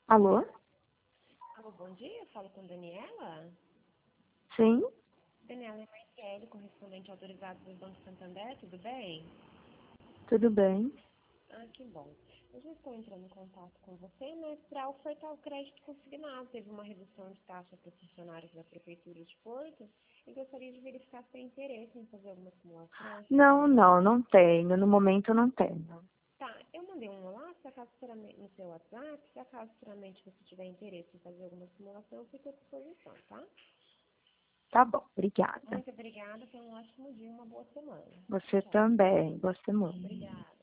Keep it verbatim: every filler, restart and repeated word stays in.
Alô? Alô, bom dia, falo com Daniela. Sim? Daniela é Marciele, correspondente autorizado do Banco Santander, tudo bem? Tudo bem? Ah, que bom. Eu já estou entrando em contato com você, né, para ofertar o crédito consignado. Teve uma redução de taxa para os funcionários da Prefeitura de Porto e gostaria de verificar se tem interesse em fazer alguma simulação. Não, não, não tenho. No momento não tenho. Tá, eu mandei um olá, se acaso futuramente, no seu WhatsApp, se acaso futuramente você tiver interesse em fazer alguma simulação, eu fico à disposição, tá? Tá bom, obrigada. Muito obrigada, tenha um ótimo dia e uma boa semana. Você Tchau. também. Boa semana. Obrigada.